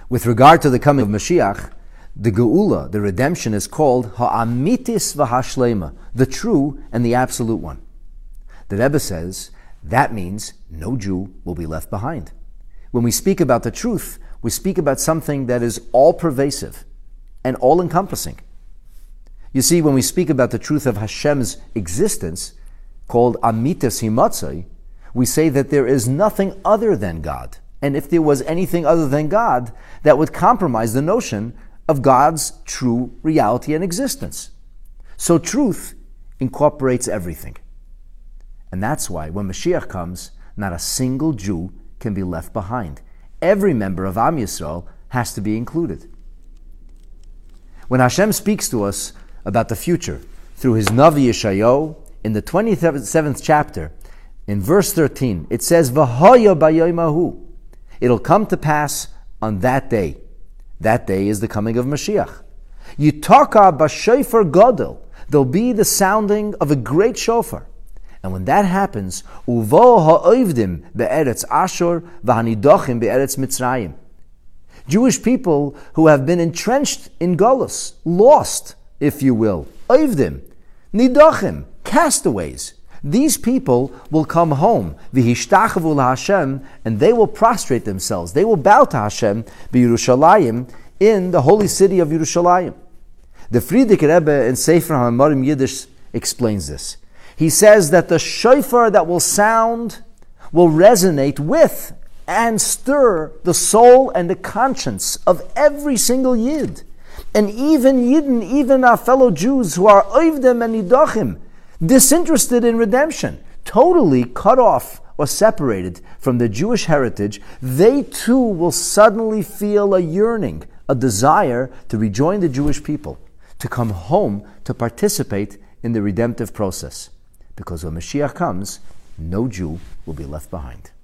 With regard to the coming of Mashiach, the Geula, the redemption, is called Ha'amitis v'Hashlema, the true and the absolute one. The Rebbe says that means no Jew will be left behind. When we speak about the truth, we speak about something that is all-pervasive and all-encompassing. You see, when we speak about the truth of Hashem's existence, called Amitis Himatzai, we say that there is nothing other than God. And if there was anything other than God, that would compromise the notion of God's true reality and existence. So truth incorporates everything. And that's why when Mashiach comes, not a single Jew can be left behind. Every member of Am Yisrael has to be included. When Hashem speaks to us about the future through his Navi Yeshayahu, in the 27th chapter, in verse 13, it says, V'hoya b'yomahu. It'll come to pass on that day. That day is the coming of Mashiach. Yitaka b'shofar gadol. There'll be the sounding of a great shofar. And when that happens, uvo ha'ovdim be'eretz Ashur v'hanidochim be'eretz Mitzrayim. Jewish people who have been entrenched in Golus, lost, if you will, ovdim, nidochim, castaways. These people will come home, v'hishtachavu laHashem, and they will prostrate themselves. They will bow to Hashem, b'Yerushalayim, in the holy city of Yerushalayim. The Frierdiker Rebbe in Sefer HaMarim Yiddish explains this. He says that the shofar that will sound will resonate with and stir the soul and the conscience of every single Yid. And even Yidden, even our fellow Jews who are oivdim and nidochim, disinterested in redemption, totally cut off or separated from the Jewish heritage, they too will suddenly feel a yearning, a desire to rejoin the Jewish people, to come home to participate in the redemptive process. Because when Mashiach comes, no Jew will be left behind.